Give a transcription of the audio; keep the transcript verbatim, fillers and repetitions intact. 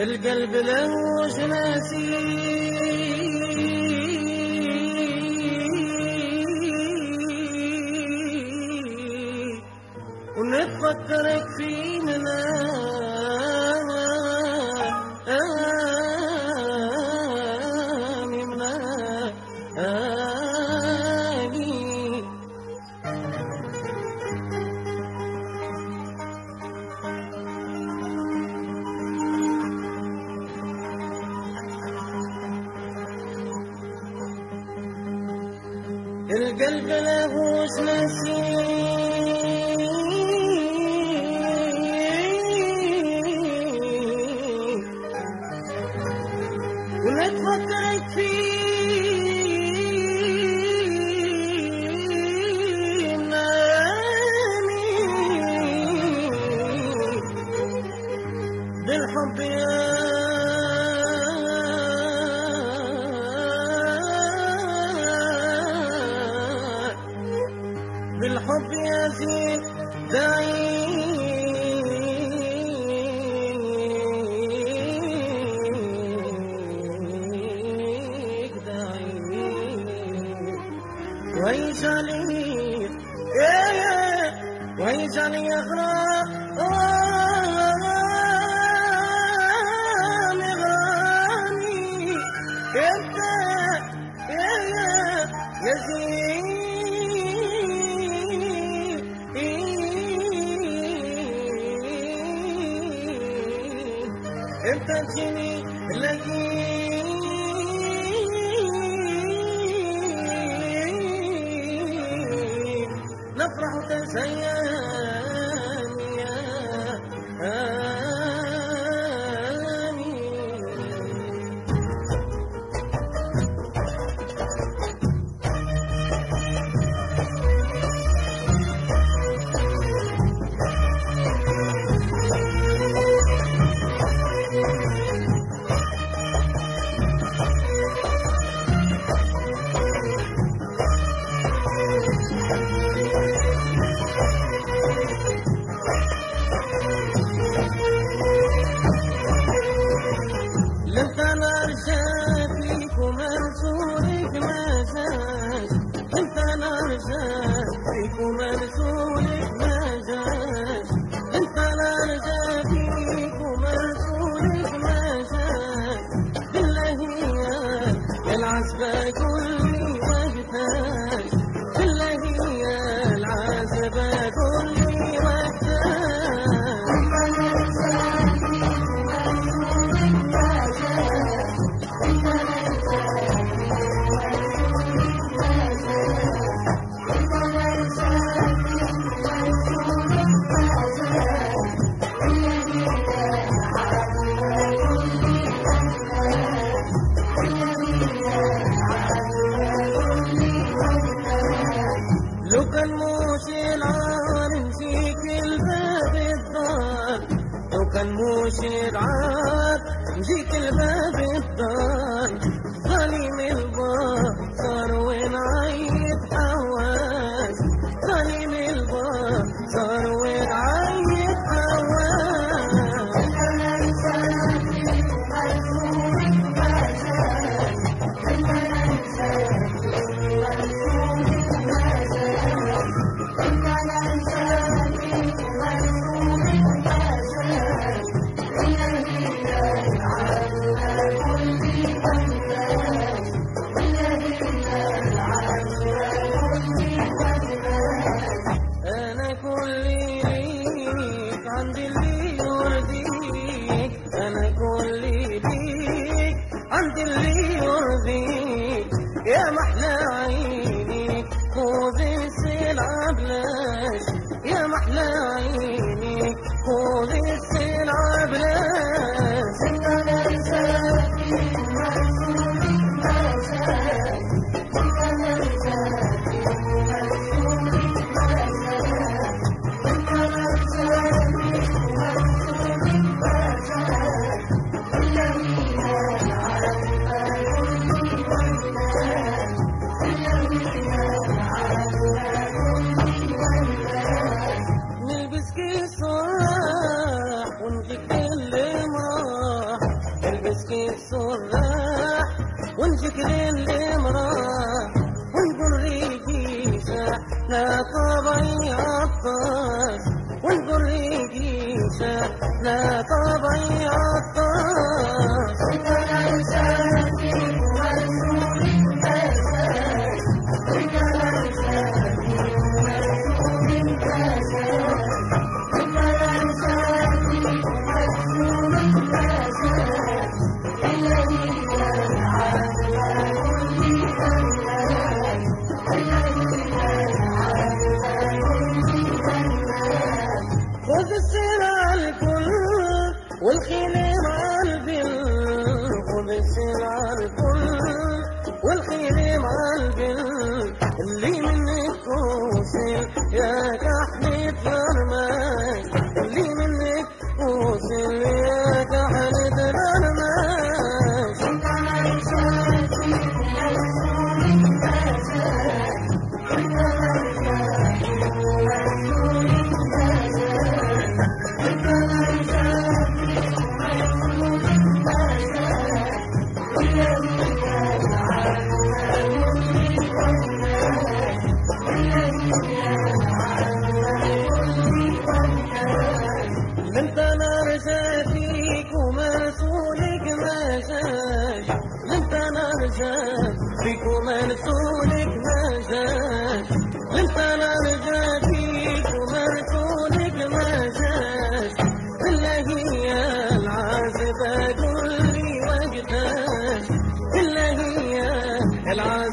القلب له جناسي ونتفكرك في منامي منامي القلب له جناسي ونتفكرك في منامي بالحب يا بالحب يا زين دعيك دعيك ويجعلي يا يا ويجعلي أغرام أغرامي أنت يا يا يا زين انت تجيني لقيت نفرح وتزيان يا آمين. لنت نرجع فيك ومرسولك ما جاش لنت نرجع فيك ومرسولك ما جاش لنت نرجع فيك ومرسولك ما جاش بالله يا العزبة كلي وقتاش بالله يا العزبة كلي وقتاش لو كان موشي العار نجيك الباب الدار لو كان موشي العار نجيك الباب الدار ظالم البار صار وين عيد حواس ظالم البار صار وين عيد حواس للمراه وانظر ريقيسة لا طبيعي عطاس وانظر ريقيسة لا طبيعي عطاس انت الانسان ومرسول الفساد انت الانسان ومرسول الفساد انت الانسان ومرسول الفساد الذي كان عادلا كل فنان الذي كان عادلا كل فنان خذ السلع الكل والخيل مع البل خذ السلع الكل والخيل مع البل اللي منك توصل يا كحلة الرماش اللي منك توصل يا كحلة الرماش انت الانسان ومرسول الفساد انت الانسان ومرسول الفساد انت الانسان ومرسول الفساد الذي كان عادلا كل فنان الذي كان عادلا كل فنان انت نرجع فيك ومرسولك ما جاش انت نرجع فيك ومرسولك ما جاش انت نرجع فيك ومرسولك ما جاش الا هي العازبة قولي وقتاش الا هي العازبة